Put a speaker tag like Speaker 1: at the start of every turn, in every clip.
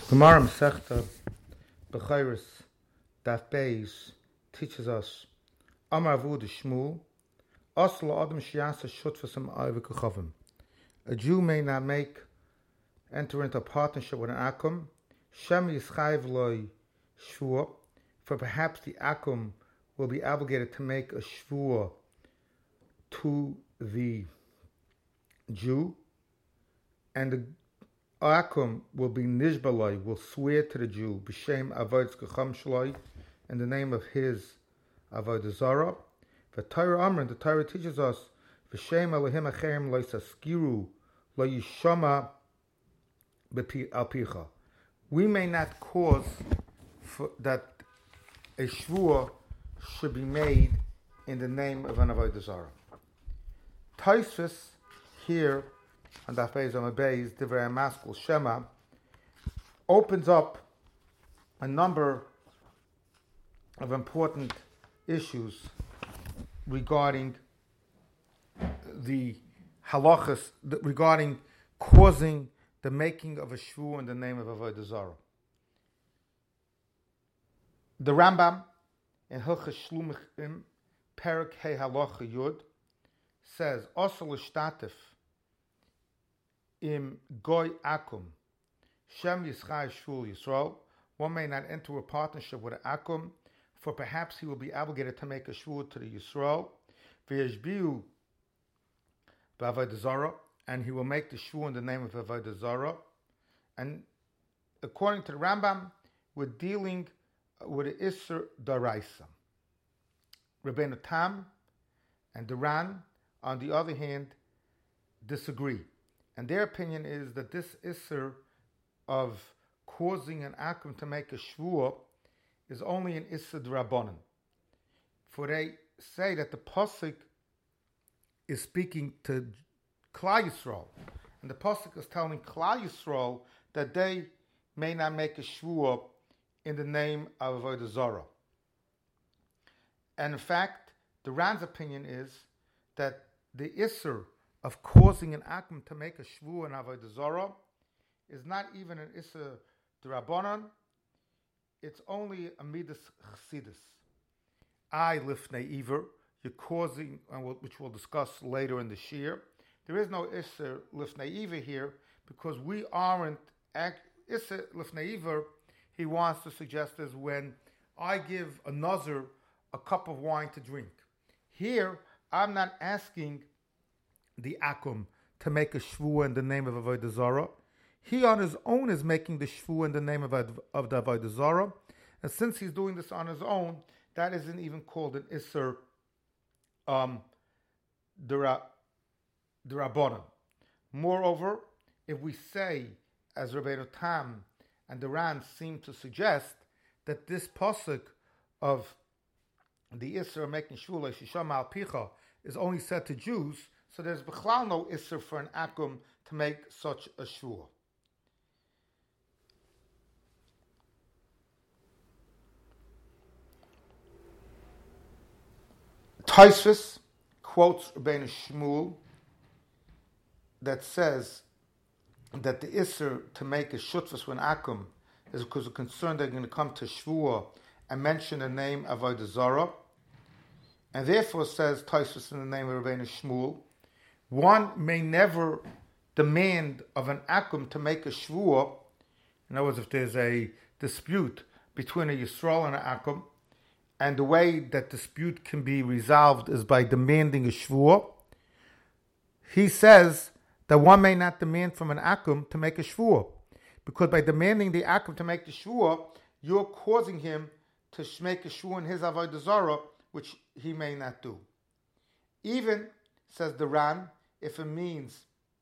Speaker 1: Gemara Masechta Bechayris Daf Beis teaches us Amar Avud Shmuel Asla Adam Shiasa Shutfasam Ayvikachavim. A Jew may not enter into a partnership with an Akum. Shem Yischayev Loi Shvua, for perhaps the Akum will be obligated to make a Shvua to the Jew, and the Akum will be Nishbalai, will swear to the Jew, B'Shem Avodas Gecham Shloi, in the name of his Avodah Zarah. The Torah Amrin, the Torah teaches us, V'Shem Elohim Acherem Lo Yisaskiru Lo Yishama Al Picha. We may not cause that a Shvua should be made in the name of an Avodah Zarah. Tosfos here on Daf Beis Amud Beis, Divrei Maskul Shema, opens up a number of important issues regarding the halachas, regarding causing the making of a shvu in the name of Avodah Zarah. The Rambam in Hilchos Shlumichim, Perek Hey Halacha Yud, says, Osel Shtatif Im Goy Akum Shem Yischai Shvul Yisrael. One may not enter a partnership with an Akum, for perhaps he will be obligated to make a shvur to the Yisrael. V'yeshbiu b'Avodah Zarah, and he will make the shvur in the name of Avodah Zarah. And according to the Rambam, we're dealing with the Isser Daraisa. Rabbeinu Tam and Duran, on the other hand, disagree. And their opinion is that this Isser of causing an Akum to make a shvur is only an Isser D'Rabbanan. For they say that the Pasuk is speaking to Klal Yisrael, and the Pasuk is telling Klal Yisrael that they may not make a shvur in the name of Avodah Zarah. And in fact, the Ran's opinion is that the Isser of causing an Akum to make a shvur in Avodah Zarah is not even an Isser D'Rabbanan, it's only a Midas Chassidus. Lifnei Iver, you're causing, which we'll discuss later in the Shir. There is no Isser Lifnei Iver here, because we aren't, Isser Lifnei Iver, he wants to suggest, is when I give a Nazir a cup of wine to drink. Here, I'm not asking the Akum to make a shvua in the name of Avodah Zarah. He on his own is making the shvua in the name of the Avodah Zarah. And since he's doing this on his own, that isn't even called an Isser D'Rabbanan. Moreover, if we say, as Rabbeinu Tam and Duran seem to suggest, that this pasuk of the Isser of making shvua Shisham Al Picha is only said to Jews, so there's b'chlal no Isser for an Akum to make such a shvua. Tosfos quotes Rabbeinu Shmuel that says that the Isser to make a shutfas with an Akum is because of concern they're going to come to shvua and mention the name of Avodah Zarah, and therefore says Tosfos in the name of Rabbeinu Shmuel, one may never demand of an Akum to make a shvua. In other words, if there's a dispute between a Yisrael and an Akum, and the way that dispute can be resolved is by demanding a shvua, he says that one may not demand from an Akum to make a shvua, because by demanding the Akum to make the shvua, you're causing him to make a shvua in his Avodah Zarah, which he may not do. Even, says the Ran, if it means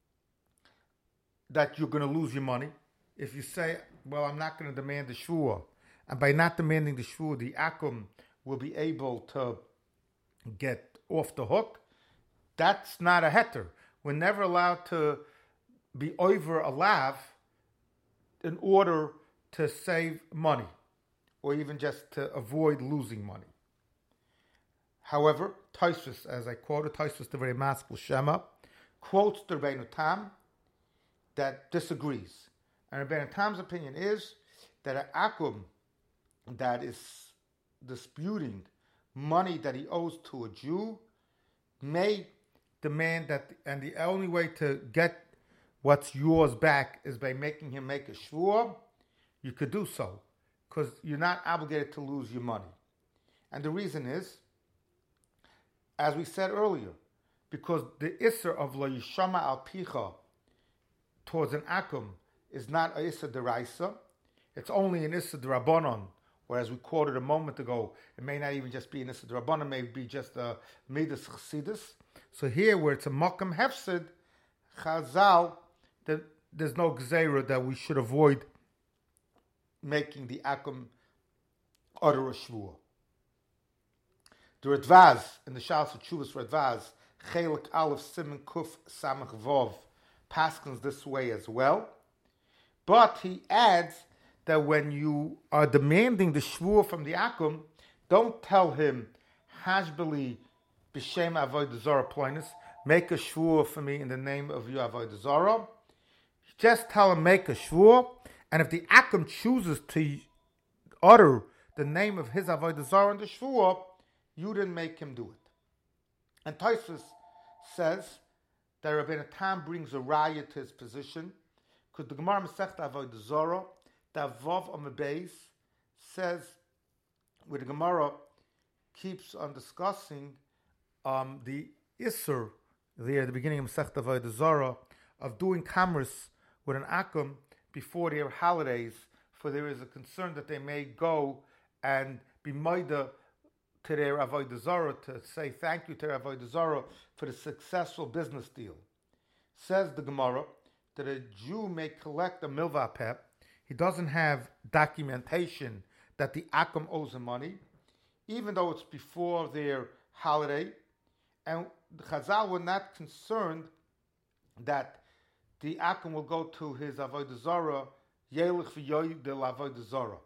Speaker 1: that you're going to lose your money, if you say, well, I'm not going to demand the shvua, and by not demanding the shvua, the Akum will be able to get off the hook, that's not a heter. We're never allowed to be over a lav in order to save money, or even just to avoid losing money. However, Tosfos, as I quoted, Tosfos Divrei Maskul Shema, quotes the Rabbeinu Tam that disagrees. And Rabbeinu Tam's opinion is that an akum that is disputing money that he owes to a Jew may demand that, and the only way to get what's yours back is by making him make a shvur. You could do so because you're not obligated to lose your money. And the reason is, as we said earlier, because the isser of lo yishama al picha towards an akum is not a isser deraisa, it's only an isser derabanan. Whereas we quoted a moment ago, it may not even just be an isser derabanan, it may be just a midas chassidus. So here, where it's a makam hefsid, Chazal, there's no gzeira that we should avoid making the akum utter a shvur. The Radvaz, in the Shalas Tshuvas Radvaz, Chelik Aleph Siman Kuf Samach Vov, paskins this way as well. But he adds that when you are demanding the shvur from the akum, don't tell him, Hashbeli B'Shem Avodah Zarah Ploinus, make a shvur for me in the name of your Avodah Zarah. Just tell him, make a shvur, and if the akum chooses to utter the name of his Avodah Zarah in the shvur, you didn't make him do it. And Tosfos says that Rabbeinu Tam brings a raya to his position, because the Gemara Masechta Avodah Zarah, the Vav Amabeis, says, where the Gemara keeps on discussing the Isser there at the beginning of Masechta Avodah Zarah of doing commerce with an akum before their holidays, for there is a concern that they may go and be moida to their Avodah Zarah, to say thank you to their Avodah Zarah for the successful business deal. Says the Gemara that a Jew may collect a milva pep. He doesn't have documentation that the akum owes him money, even though it's before their holiday. And the Chazal were not concerned that the akum will go to his Avodah Zarah, Yelich v'yoy del Avodah Zarah.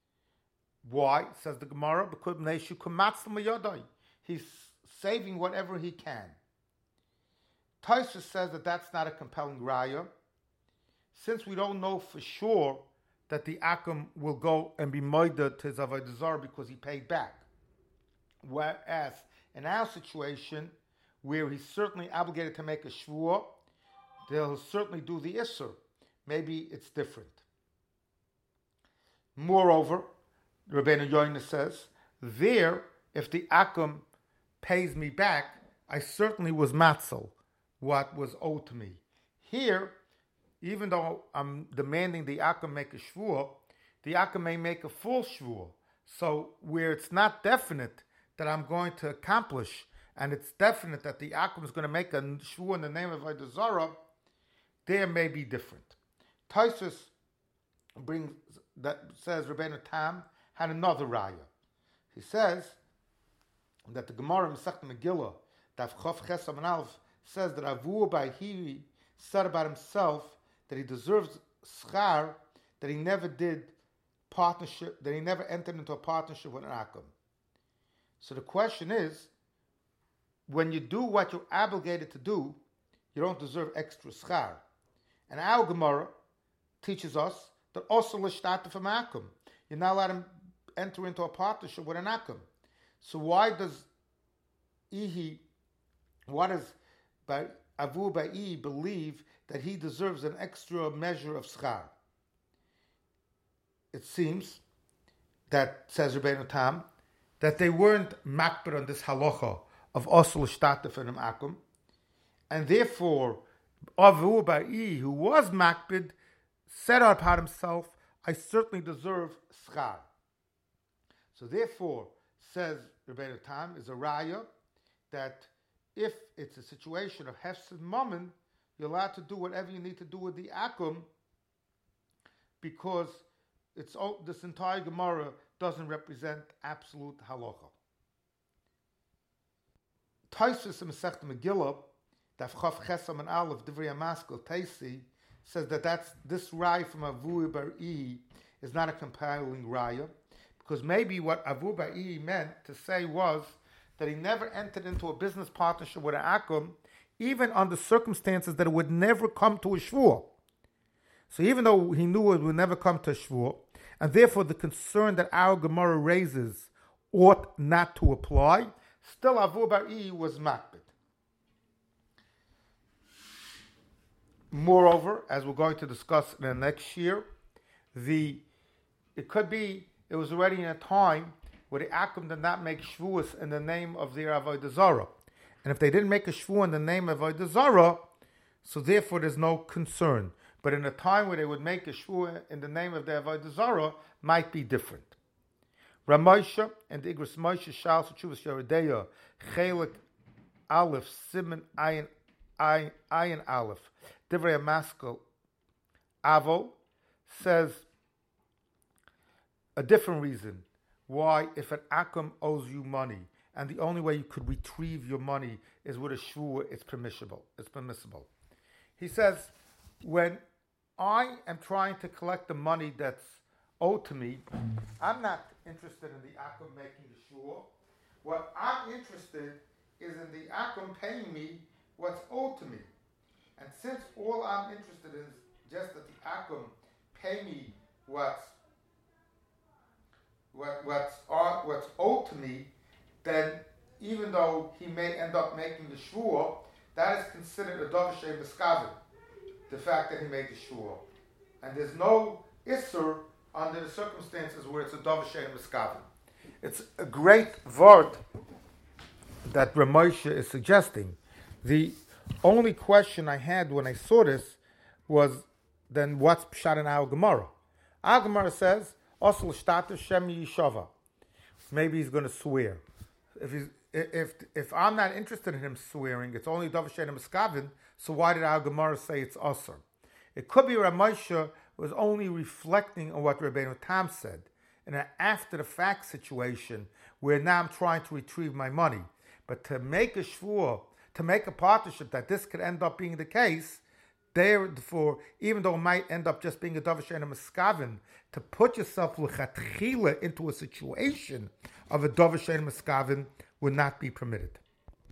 Speaker 1: Why? Says the Gemara, because he's saving whatever he can. Tosfos says that that's not a compelling raya, since we don't know for sure that the akum will go and be moida to his Avodah Zarah because he paid back. Whereas in our situation, where he's certainly obligated to make a shvur, they'll certainly do the isser. Maybe it's different. Moreover, Rabbeinu Yoina says, there, if the akum pays me back, I certainly was matzel, what was owed to me. Here, even though I'm demanding the akum make a shvur, the akum may make a full shvur. So where it's not definite that I'm going to accomplish, and it's definite that the akum is going to make a shvur in the name of Avodah Zarah, there may be different. Tosfos brings that, says Rabbeinu Tam had another raya. He says that the Gemara Masechta Megillah, Daf Chof Ches Amud Aleph, says that Avu Ba'hiri said about himself that he deserves schar, that he never did partnership, that he never entered into a partnership with an akum. So the question is, when you do what you're obligated to do, you don't deserve extra schar. And our Gemara teaches us that also l'shtata from akum. You're not allowed to enter into a partnership with an akum. So why does Avu Ba'i believe that he deserves an extra measure of schar? It seems that, says Rabbeinu Tam, that they weren't makbid on this halacha of osel shtatef and akum, and therefore Avu Ba'i, who was makbid, said about himself, I certainly deserve schar. So therefore, says Rabbeinu Tam, is a raya that if it's a situation of hefsed mammon, you're allowed to do whatever you need to do with the akum, because it's this entire Gemara doesn't represent absolute halacha. Tosfos in Masechta Megillah, Daf Chof Ches Amud Aleph, Divrei Maskil Teisi, says that this raya from Avu Ba'i is not a compelling raya, because maybe what Avu Ba'i meant to say was that he never entered into a business partnership with an akum, even under circumstances that it would never come to a shvur. So even though he knew it would never come to shvur, and therefore the concern that our Gemara raises ought not to apply, still Avur Bar'i was makbid. Moreover, as we're going to discuss in the next year, it was already in a time where the Akum did not make shvuas in the name of their Avodah Zarah. And if they didn't make a shvuah in the name of Avodah Zarah, so therefore there's no concern. But in a time where they would make a shvuah in the name of their Avodah Zarah, might be different. Ramosha and the Igros Moshe Shal Chuvas Yeredeya Chelik Aleph Siman Ayin Aleph Divrei Maskal Avo says a different reason why, if an Akum owes you money and the only way you could retrieve your money is with a shvuah, it's permissible. He says, when I am trying to collect the money that's owed to me, I'm not interested in the Akum making the shvuah. What I'm interested is in the Akum paying me what's owed to me. And since all I'm interested in is just that the Akum pay me what's owed to me, then even though he may end up making the shvuah, that is considered a davar she'ein miskavin, the fact that he made the shvuah. And there's no isser under the circumstances where it's a davar she'ein miskavin. It's a great word that Ramosha is suggesting. The only question I had when I saw this was, then what's pshat in our Gemara? Our Gemara says, Osel shtata shem yishava. Maybe he's going to swear. If I'm not interested in him swearing, it's only davar she'ein miskavin, so why did our Gemara say it's osur? It could be Ramosha was only reflecting on what Rabbeinu Tam said in an after-the-fact situation where now I'm trying to retrieve my money. But to make a shvuah, to make a partnership that this could end up being the case, therefore, even though it might end up just being a davar she'ein miskavin, to put yourself l'chatchila into a situation of a davar she'ein miskavin would not be permitted.